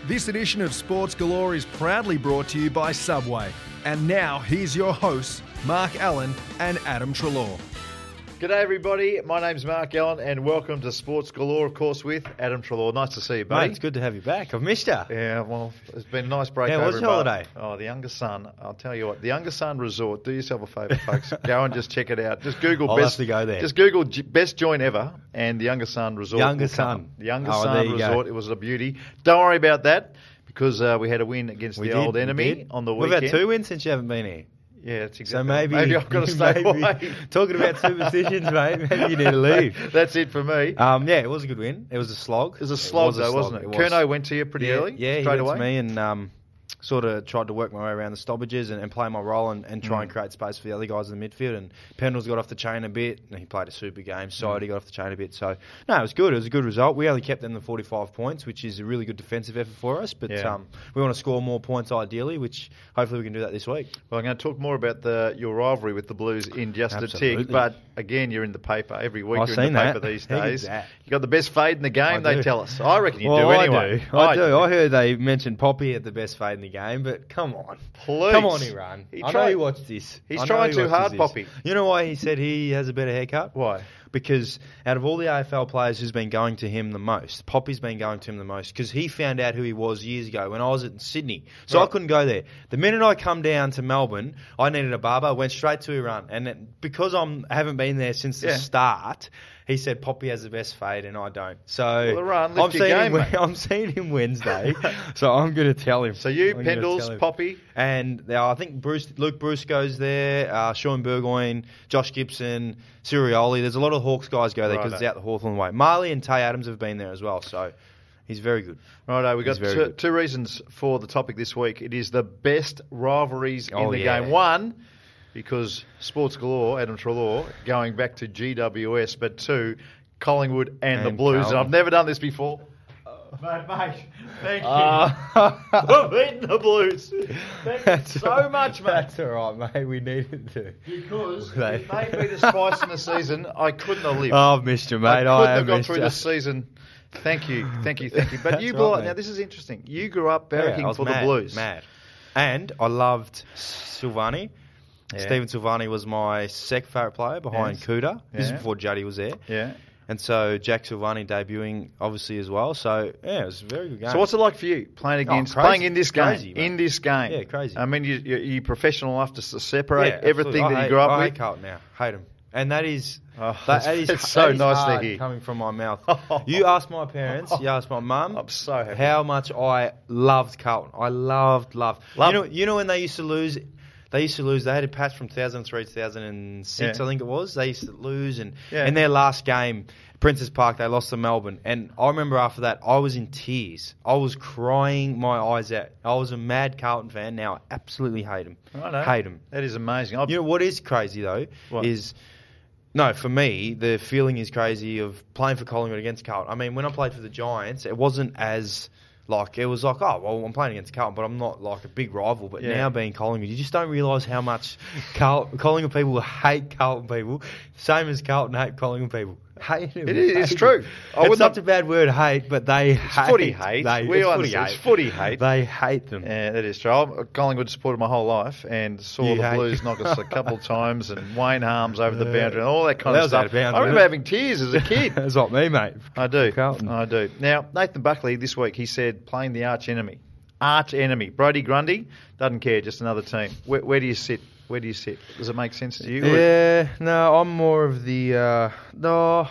This edition of Sports Galore is proudly brought to you by Subway. And now, here's your hosts, Mark Allen and Adam Treloar. G'day everybody, my name's Mark Allen and welcome to Sports Galore, of course, with Adam Treloar. Nice to see you, buddy. Mate, it's good to have you back. I've missed you. Yeah, well, it's been a nice break. How was your holiday? Oh, the Younger Sun. I'll tell you what, the Younger Sun Resort. Do yourself a favour, folks. Go and just check it out. Just Google I'll best. have to go there. Just Google best joint ever and the Younger Sun Resort. Younger Sun. The Younger Oh, there Sun you Resort. go. It was a beauty. Don't worry about that because we had a win against the old enemy on the weekend. We've had 2 wins since you haven't been here. Yeah, that's So exactly. maybe I've got to stay away. Talking about superstitions, mate. Maybe you need to leave. That's it for me. Yeah, it was a good win. It was a slog. It was a slog, though, wasn't it? Kerno went to you pretty early. Yeah, he straight went away. to me and sort of tried to work my way around the stoppages and play my role and try and create space for the other guys in the midfield. And Pendles got off the chain a bit. And he played a super game. He got off the chain a bit. So, no, it was good. It was a good result. We only kept them the 45 points, which is a really good defensive effort for us. But we want to score more points ideally, which hopefully we can do that this week. Well, I'm going to talk more about your rivalry with the Blues in just Absolutely. a tick. But, again, you're in the paper. Every week I've you're in the seen paper that. these How days. good's that? You got the best fade in the game, I they do. tell us. I reckon you Well, do anyway. I do. I heard they mentioned Poppy at the best fade in the game, but come on. Please. Come on, Iran. I know you watched this. He's I know trying he too watches hard, this. Poppy. You know why he said he has a better haircut? Why? Because out of all the AFL players who's been going to him the most, Poppy's been going to him the most because he found out who he was years ago when I was in Sydney. So I couldn't go there. The minute I come down to Melbourne, I needed a barber. I went straight to Iran. And because I haven't been there since the start, he said Poppy has the best fade and I don't. So Iran, lift your game, mate. I'm seeing him Wednesday, so I'm going to tell him. So you, I'm gonna tell Pendles, him. Poppy. And I think Luke Bruce goes there, Sean Burgoyne, Josh Gibson, Sirioli. There's a lot of Hawks guys go there because it's out the Hawthorn way. Marley and Tay Adams have been there as well, so he's very good. Righto, we've got He's very good. two reasons for the topic this week. It is the best rivalries in the yeah. game. One, because Sports Galore, Adam Treloar, going back to GWS, but two, Collingwood and the Blues. Carlton. And I've never done this before. Mate, thank you for beating the Blues. Thank you so much, mate. That's all right, mate. We needed to. Because Mate. it made me this twice in the season. I couldn't have lived. Oh, I've missed you, mate. I couldn't have have gone missed through you. this season. Thank you. But That's you right, brought, mate. now this is interesting. You grew up Yeah, barracking I was for mad, the Blues. Mad. And I loved Silvani. Yeah. Stephen Silvani was my second favourite player behind Yes. Kuda. This is Yeah. before Juddy was there. Yeah. And so Jack Silvani debuting obviously as well. So yeah, it was a very good game. So what's it like for you playing against, crazy. playing in this game? Crazy, mate. In this game. Yeah, crazy. I mean, you're professional enough to separate Yeah, everything absolutely. that you grew up I with. hate Carlton now. Hate him. And that is it's so that is nice to hard hear. coming from my mouth. You ask my parents, you ask my mum. I'm so happy. How much I loved Carlton. I loved. You know when they used to lose. They had a patch from 2003 to 2006, Yeah. I think it was. They used to lose, and Yeah. in their last game, Princess Park, they lost to Melbourne. And I remember after that, I was in tears. I was crying my eyes out. I was a mad Carlton fan. Now I absolutely hate them. Righto. Hate them. That is amazing. You know what is crazy though What? is. No, for me, the feeling is crazy of playing for Collingwood against Carlton. I mean, when I played for the Giants, it wasn't as it was like, oh, well, I'm playing against Carlton, but I'm not like a big rival. But now being Collingwood, you just don't realise how much Collingwood people hate Carlton people, same as Carlton hate Collingwood people. Hate them. It is, it's true. It's such a bad word, hate, but they hate. footy hate. We it's understand. It's footy hate. They hate them. Yeah, that is true. I've Collingwood supported my whole life and saw You the hate- Blues knock us a couple of times and Wayne Harms over the boundary and all that kind That of was stuff. out of bounds, I remember wasn't it? having tears as a kid. That's like me, mate. I do. Carlton. I do. Now, Nathan Buckley this week, he said playing the arch enemy. Arch enemy. Brody Grundy, doesn't care, just another team. Where do you sit? Where do you sit? Does it make sense to you? Yeah, no, I'm more of the... no,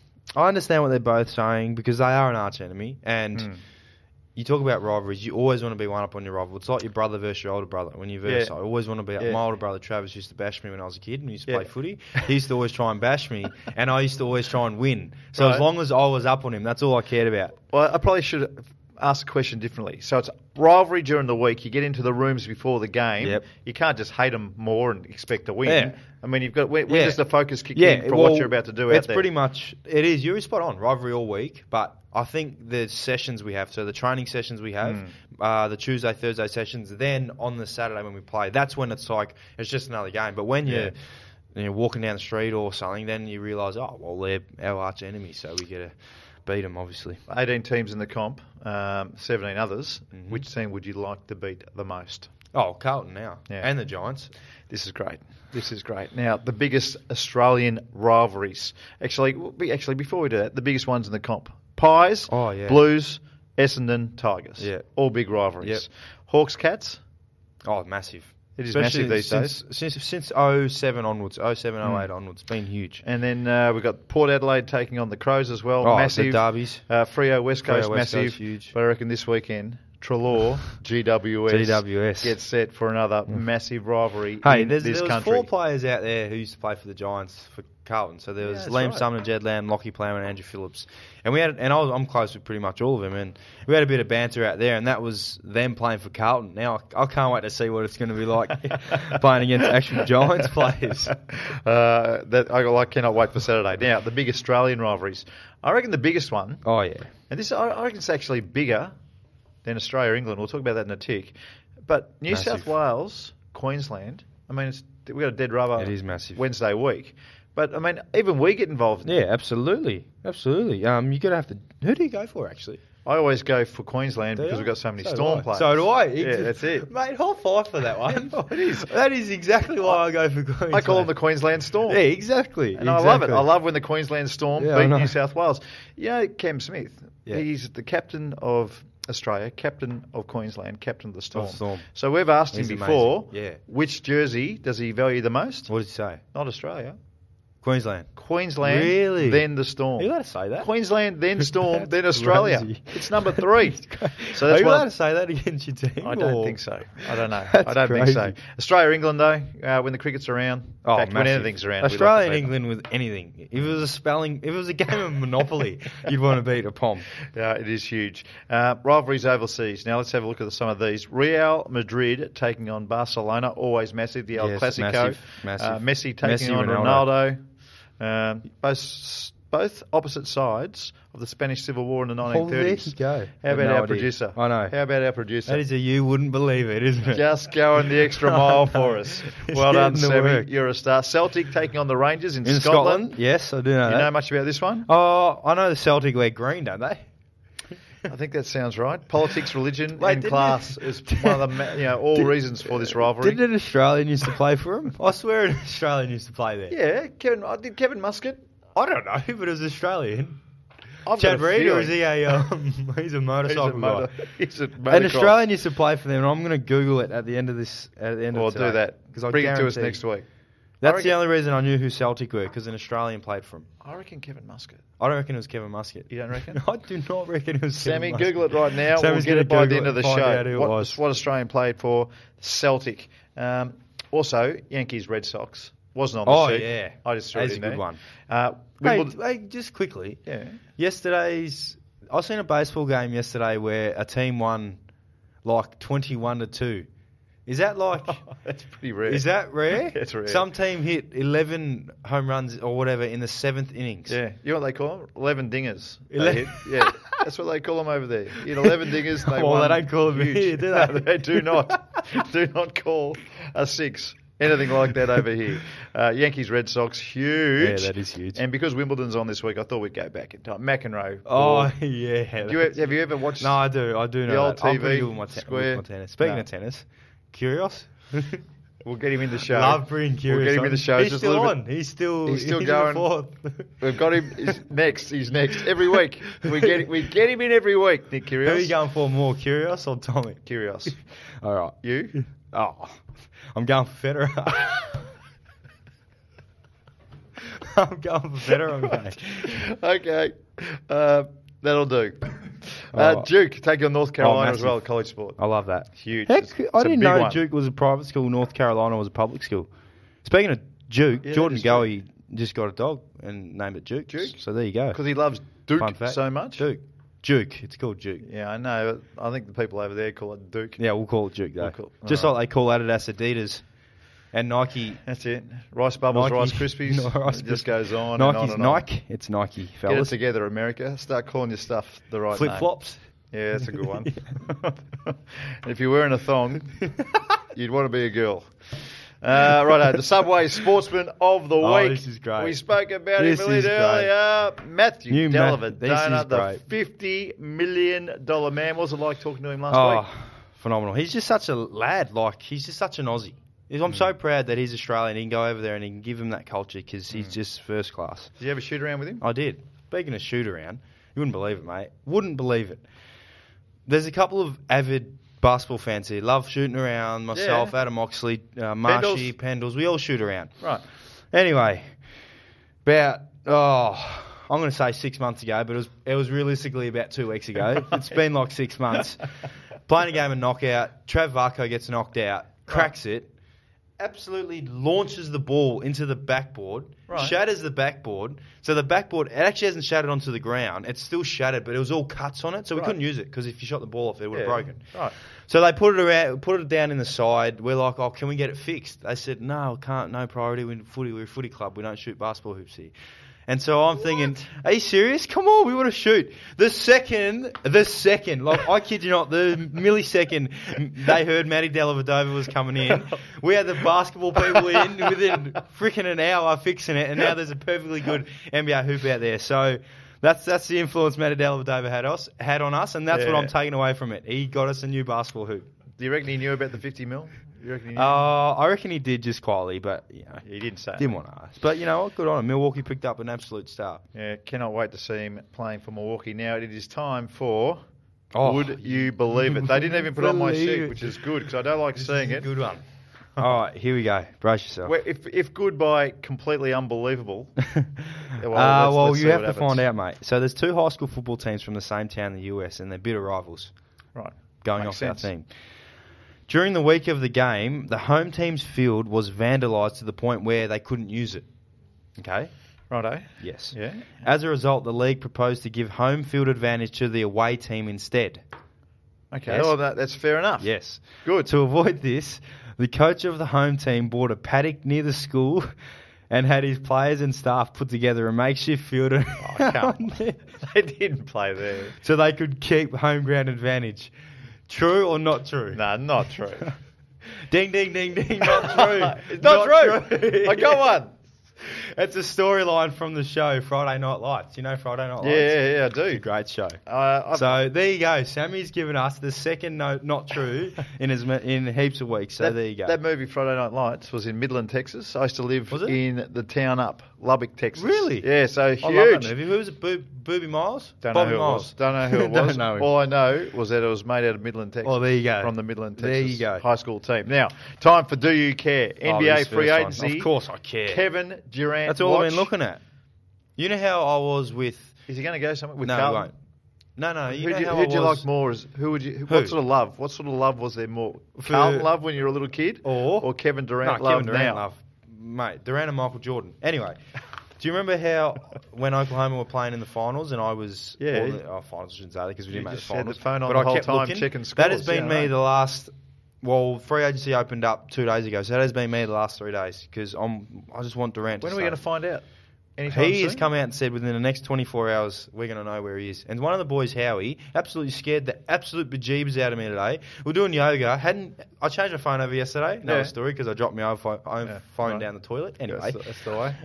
I understand what they're both saying because they are an arch enemy. And you talk about rivalries, you always want to be one up on your rival. It's like your brother versus your older brother. When you verse, I always want to be up. My older brother Travis used to bash me when I was a kid and he used to play footy. He used to always try and bash me and I used to always try and win. So as long as I was up on him, that's all I cared about. Well, I probably should ask the question differently. So it's rivalry during the week. You get into the rooms before the game. Yep. You can't just hate them more and expect to win. Yeah. I mean, you've got when does the focus kick in for well, what you're about to do out it's there? pretty much, it is. You're spot on. Rivalry all week, but I think the sessions we have, so the training sessions we have, the Tuesday, Thursday sessions, then on the Saturday when we play, that's when it's like, it's just another game. But when you're walking down the street or something, then you realise, oh, well, they're our arch enemy, so we get to beat them, obviously. 18 teams in the comp, 17 others. Mhm. Which team would you like to beat the most? Oh, Carlton now. Yeah. And the Giants. This is great. This is great. Now, the biggest Australian rivalries. Actually, before we do that, the biggest ones in the comp. Pies, Oh, yeah. Blues, Essendon, Tigers. Yeah. All big rivalries. Yep. Hawks, Cats. Oh, massive. It is Especially massive these days. Since 07 onwards, 07, 08 onwards. It's been huge. And then we've got Port Adelaide taking on the Crows as well. Oh, Massive. the derbies. Freo West Coast, Freo West massive. Coast, huge. But I reckon this weekend, Trelaw, GWS, GWS. gets set for another massive rivalry Hey, in there this was country. 4 players out there who used to play for the Giants for Carlton. So there was that's Liam right. Sumner, Jed Lamb, Lockie Plowman, and Andrew Phillips. And I'm close with pretty much all of them. And we had a bit of banter out there, and that was them playing for Carlton. Now I can't wait to see what it's going to be like playing against actual Giants players. I cannot wait for Saturday. Now, the big Australian rivalries. I reckon the biggest one, Oh yeah, and this I reckon it's actually bigger than Australia, England. We'll talk about that in a tick. But New Massive. South Wales, Queensland. I mean, we got a dead rubber. it is massive. Wednesday week. But I mean, even we get involved. Yeah, absolutely. You gotta have to. Who do you go for actually? I always go for Queensland Do because you? we've got so many So do Storm I. players. So do I. Yeah, that's it. Mate, high five for that one. It is. That is exactly why I go for Queensland. I call them the Queensland Storm. Yeah, exactly. And I love it. I love when the Queensland Storm Yeah, I beat know. New South Wales. You know, Cam Smith, Yeah. he's the captain of Australia, captain of Queensland, captain of the Storm. Of Storm. So we've asked He's him before, amazing. Yeah. which jersey does he value the most? What did you say? Not Australia. Queensland. Queensland, Really? then the Storm. Are you allowed to say that? Queensland, then Storm, That's then Australia. crazy. It's number 3. So Are that's you why allowed to say that against your team? I don't or- think so. I don't know. That's I don't think so. crazy. Australia, England, though, when the cricket's around, in fact, when massive. anything's around, we like to Australia and beat them. England with anything. If it was a game of Monopoly, you'd want to beat a Pom. Yeah, it is huge. Rivalries overseas. Now let's have a look at some of these. Real Madrid taking on Barcelona, always massive. The El Yes, Clasico. massive. Messi taking Messi, on Ronaldo. Ronaldo. Both opposite sides of the Spanish Civil War in the 1930s. Oh, there you go. How Had about no our idea. producer? I know. How about our producer? That is you wouldn't believe it, isn't it? Just going the extra mile for us. It's Well done, getting the Sammy. work. You're a star. Celtic taking on the Rangers in In Scotland? Yes, I do know You that. know much about this one? Oh, I know the Celtic wear green, don't they? I think that sounds right. Politics, religion, Wait, and didn't class is one of the all reasons for this rivalry. Didn't an Australian used to play for him? I swear an Australian used to play there. Yeah, Kevin Muscat. I don't know, but it was Australian. I've Chad got a Reed, or is feeling. he he's a motorcycle guy? He's a An motocross. Australian used to play for them, and I'm going to Google it at the end of this. At the end Well, of today, do that. 'cause I Bring it to us guarantee- next week. That's reckon- the only reason I knew who Celtic were, because an Australian played for them. I reckon Kevin Muscat. I don't reckon it was Kevin Muscat. You don't reckon? I do not reckon it was Sammy, Kevin Google it Muscat. right now. Sammy's We'll get gonna it by the Google end of the and find show. out who it What was. Australian played for Celtic. Also, Yankees, Red Sox. Wasn't on Oh, the sheet. yeah. I just threw That's it in a good there. one. Hey, Wimbledon. just quickly. Yeah. I seen a baseball game yesterday where a team won like 21-2. Is that like? That's pretty rare. Is that rare? It's rare. Some team hit 11 home runs or whatever in the 7th innings. Yeah, you know what they call them? 11 dingers. They 11 hit. Yeah, that's what they call them over there. You had 11 dingers. They Well, won they don't call them huge. here, do No, they? they do not. Do not call a 6 anything like that over here. Yankees, Red Sox, huge. Yeah, that is huge. And because Wimbledon's on this week, I thought we'd go back in time. McEnroe. Oh, Or- yeah. have you ever watched? No, I do. I do know the old that. I'm TV pretty good with my, square? with my tennis. Speaking No. of tennis, Curios. We'll get him in the show. Love bringing Curios. We'll get him in on. the show. He's Just a still little on. bit. He's still He's still in going. the fourth. We've got him. He's next every week. We get him in every week. Nick Kyrgios. Who are you going for more, Curios or Tommy? Kyrgios. All right. You? Oh, I'm going for Federer. I'm going for Federer. Okay. Okay. That'll do. Oh. Duke taking on North Carolina as massive. well, college sport. I love that. Huge. Heck, It's I a didn't big know one. Duke was a private school. North Carolina was a public school. Speaking of Duke, Yeah, Jordan that is Goey just got a dog and named it Duke. Duke? So there you go. Because he loves Duke Fun fact. so much. Duke. It's called Duke. Yeah, I know. I think the people over there call it Duke. Yeah, we'll call it Duke though. We'll call- Just alright. like they call Adidas Adidas and Nike. That's it. Rice Bubbles, Nike. Rice Krispies. No, Rice It just Krispies. goes on Nike's and on and on. Nike. It's Nike, Get it fellas. together, America. Start calling your stuff the right Flip name. flops. Yeah, that's a good one. And if you're wearing a thong, you'd want to be a girl. Righto, the Subway Sportsman of the Week. This is great. We spoke about This him a is little great. earlier. Matthew This Dellavedova, is the great. $50 million man. What was it like talking to him last week? Phenomenal. He's just such a lad. Like, he's just such an Aussie. I'm so proud that he's Australian. He can go over there and he can give him that culture because he's just first class. Did you ever shoot around with him? I did. Speaking of shoot around, you wouldn't believe it, mate. Wouldn't believe it. There's a couple of avid basketball fans here. Love shooting around. Myself, Yeah. Adam Oxley, Marshy, Pendles. We all shoot around. Right. Anyway, about, I'm going to say 6 months ago, but it was realistically about 2 weeks ago. It's been like 6 months. Playing a game of knockout. Trav Varco gets knocked out, cracks it, absolutely launches the ball into the backboard, shatters the backboard. So the backboard, it actually hasn't shattered onto the ground. It's still shattered, but it was all cuts on it, so we couldn't use it because if you shot the ball off, it would have broken. Right. So they put it down in the side. We're like, oh, can we get it fixed? They said, no, can't. No priority. We're a footy club. We don't shoot basketball hoops here. And so I'm thinking, are you serious? Come on, we want to shoot. The second, like I kid you not, the millisecond they heard Matty Dellavedova was coming in, we had the basketball people in within freaking an hour fixing it, and now there's a perfectly good NBA hoop out there. So that's the influence Matty Dellavedova had on us, and that's what I'm taking away from it. He got us a new basketball hoop. Do you reckon he knew about the 50 mil? You reckon he knew? I reckon he did just quietly, but He didn't say. didn't want to ask. But you know what? Good on him. Milwaukee picked up an absolute star. Yeah, cannot wait to see him playing for Milwaukee. Now it is time for Would You Believe It? They didn't even put on my Believe sheet, it. which is good because I don't like seeing it. Good one. All right, here we go. Brace yourself. Well, if good by completely unbelievable, well, let's you see have what to find happens. out, mate. So there's 2 high school football teams from the same town in the US, and they're bitter rivals. Right. Going Makes off sense. our team. During the week of the game, the home team's field was vandalised to the point where they couldn't use it. Okay? Righto. Yes. Yeah. As a result, the league proposed to give home field advantage to the away team instead. Okay. Yes. Well, that's fair enough. Yes. Good. To avoid this, the coach of the home team bought a paddock near the school and had his players and staff put together a makeshift field Come on. They didn't play there. so they could keep home ground advantage. True or not true? No, not true. Ding, ding, ding, ding. Not true. It's not true. I got one. It's a storyline from the show Friday Night Lights. You know Friday Night Lights? Yeah, I do. It's a great show. I've- So there you go. Sammy's given us the second note not true in heaps of weeks. So there you go. That movie, Friday Night Lights, was in Midland, Texas. I used to live Was it? in the town up, Lubbock, Texas. Really? Yeah, so huge. I love that movie. Who was it? Booby Miles? Don't know Bobby who it Miles. was. Don't know who it Don't was. know him. All I know was that it was made out of Midland, Texas. Oh, there you go. From the Midland, Texas There you go. high school team. Now, time for Do You Care? Oh, NBA this free first one. agency. Of course I care. Kevin Durant. That's all I've been watch. looking at. You know how I was with... Is he going to go somewhere with No, he Carlton? won't. No. You Who'd know how who'd I you was... like more? What Who? sort of love? What sort of love was there more? For- Carlton love when you were a little kid, Or Kevin Durant no, love Kevin Durant now? love. Mate, Durant and Michael Jordan. Anyway, do you remember how when Oklahoma were playing in the finals and I was... Yeah. finals, I shouldn't say that because we You didn't make the just had finals. the phone on but the I whole kept time looking. checking That has scores, been yeah, me right. the last... Well, free agency opened up 2 days ago, so that has been me the last 3 days because I just want Durant When to are we stay. going to find out? Anytime He has soon? come out and said within the next 24 hours we're going to know where he is. And one of the boys, Howie, absolutely scared the absolute bejeebers out of me today. We're doing yoga. I changed my phone over yesterday. Another Yeah. story because I dropped my own phone right. down the toilet. Anyway, That's the way.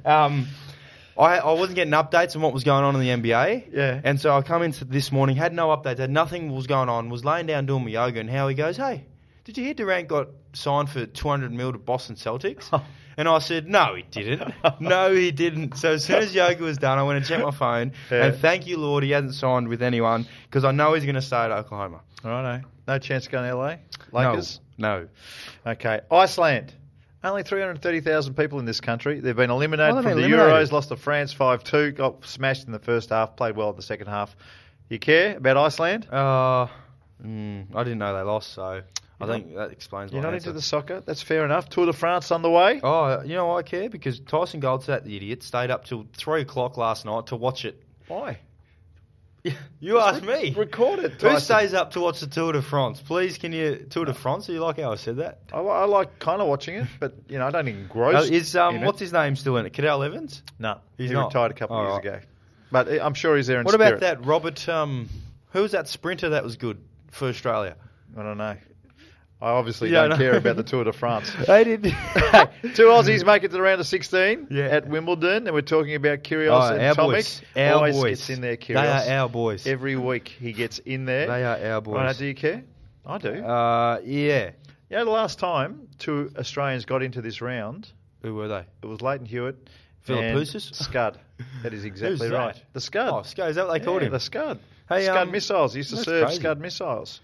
I wasn't getting updates on what was going on in the NBA. Yeah. And so I come into this morning, had no updates, had nothing was going on, was laying down doing my yoga, and Howie goes, "Hey, did you hear Durant got signed for $200 million to Boston Celtics?" And I said, "No, he didn't. No, he didn't." So as soon as yoga was done, I went and checked my phone. Yeah. And thank you, Lord, he hasn't signed with anyone because I know he's going to stay at Oklahoma. Righto. No chance of going to LA? Lakers? No. Okay. Iceland. Only 330,000 people in this country. They've been eliminated Oh, they've from been the eliminated. Euros, lost to France 5-2, got smashed in the first half, played well in the second half. You care about Iceland? I didn't know they lost, so I think that explains You're my not answer. into the soccer? That's fair enough. Tour de France on the way? Oh, you know why I care? Because Tyson Goldsat, the idiot, stayed up till 3 o'clock last night to watch it. Why? You asked me. Record it, Who Tyson. stays up to watch the Tour de France? Please, can you... Tour de France? Do you like how I said that? I like kind of watching it, but I don't engross Is in it. what's his name still in it? Cadell Evans? No, He's he not. retired a couple Oh, of right. years ago. But I'm sure he's there in What spirit. about that Robert... who was that sprinter that was good for Australia? I don't know. I obviously Yeah, don't no. care about the Tour de France. They did. Two Aussies make it to the round of 16 Yeah. at Wimbledon, and we're talking about Kyrgios Oh, and our Tomic. boys. Our Always boys. gets in there, They Kyrgios. are our boys. Every week he gets in there. They are our boys. Right, do you care? I do. Yeah. The last time two Australians got into this round, Who were they? it was Leighton Hewitt Philip and Pusis? Scud. That is exactly Who's right. that? The Scud. Oh, Scud, is that what they called him? The Scud. Hey, Scud missiles. He used to that's serve crazy. Scud missiles.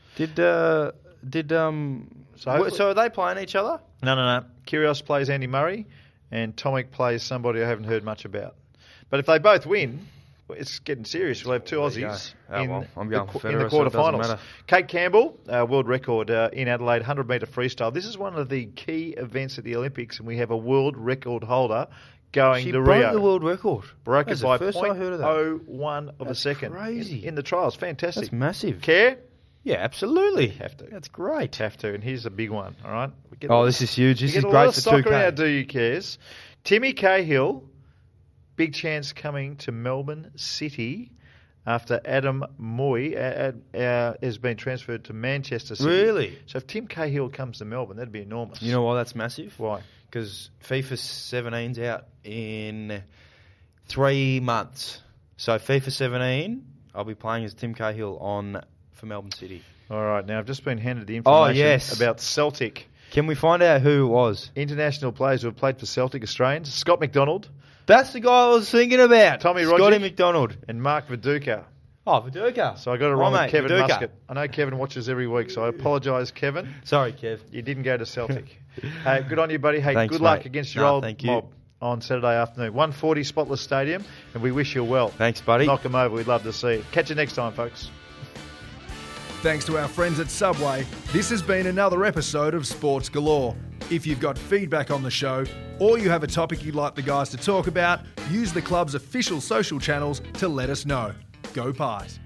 So are they playing each other? No. Kyrgios plays Andy Murray, and Tomic plays somebody I haven't heard much about. But if they both win, it's getting serious. We'll have two There you Aussies go. Oh, in, well, I'm going for in the Federer, so it doesn't quarterfinals. matter. Kate Campbell, world record in Adelaide, 100-metre freestyle. This is one of the key events at the Olympics, and we have a world record holder going She to broke Rio. the world record. Broke That's it by the first I heard of that. 0.01 of a That's second crazy. in the trials. Fantastic. That's massive. Care? Yeah, absolutely. Have to. That's great. Have to. And here's a big one, all right? We get Oh, a- this is huge. we This get is a lot great of for soccer 2K. in our Do You Cares. Timmy Cahill, big chance coming to Melbourne City after Adam Moy has been transferred to Manchester City. Really? So if Tim Cahill comes to Melbourne, that'd be enormous. You know why that's massive? Why? Because FIFA 17's out in 3 months. So FIFA 17, I'll be playing as Tim Cahill for Melbourne City. All right. Now, I've just been handed the information yes. about Celtic. Can we find out who it was? International players who have played for Celtic Australians. Scott McDonald That's the guy I was thinking about. Tommy Scotty Rodgick. McDonald. and Mark Viduka. Oh, Viduka. So I got it wrong My with mate, Kevin Viduka. Muscat. I know Kevin watches every week, so I apologise, Kevin. Sorry, Kev. You didn't go to Celtic. Hey, good on you, buddy. Hey, Thanks, good luck mate. against your No, old thank you. mob on Saturday afternoon. 140 Spotless Stadium, and we wish you well. Thanks, buddy. Knock them over. We'd love to see you. Catch you next time, folks. Thanks to our friends at Subway, this has been another episode of Sports Galore. If you've got feedback on the show, or you have a topic you'd like the guys to talk about, use the club's official social channels to let us know. Go Pies.